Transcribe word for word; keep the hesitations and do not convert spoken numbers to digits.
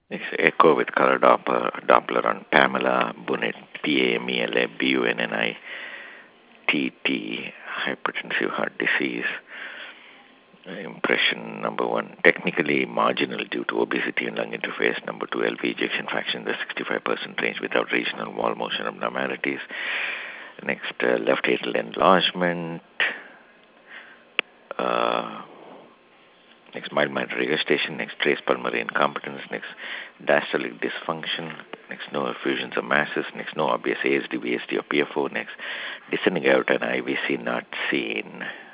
Next, echo with color Doppler, Doppler on Pamela Bunnet, P A M E L A B U N N I T T, hypertensive heart disease. Impression number one, technically marginal due to obesity and lung interface. Number two, L V ejection fraction in the sixty-five percent range without regional wall motion abnormalities. Next, uh, left atrial enlargement. Uh, next, mild mitral regurgitation. Next, trace pulmonary incompetence. Next, diastolic dysfunction. Next, no effusions or masses. Next, no obvious A S D, V S D, or P F O. Next, descending aorta and I V C not seen.